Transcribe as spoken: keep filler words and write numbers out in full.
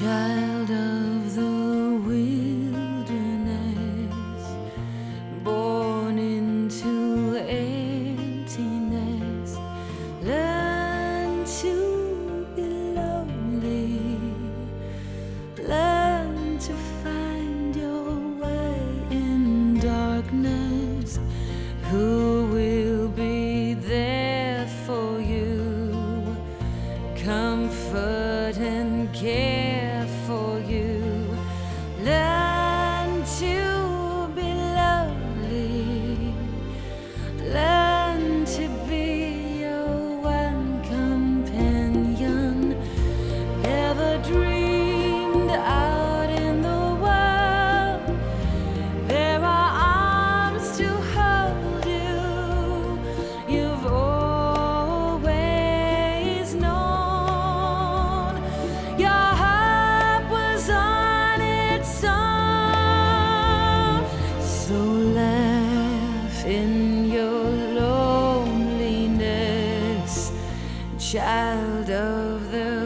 Child of the wilderness, born into emptiness, learn to be lonely, learn to find your way in darkness. Who will be there for you, comfort and care for you? Learn to be lonely, learn to be your one companion. Ever dreamed out in the world there are arms to hold you? You've always known your heart was on its own. So laugh in your loneliness, child of the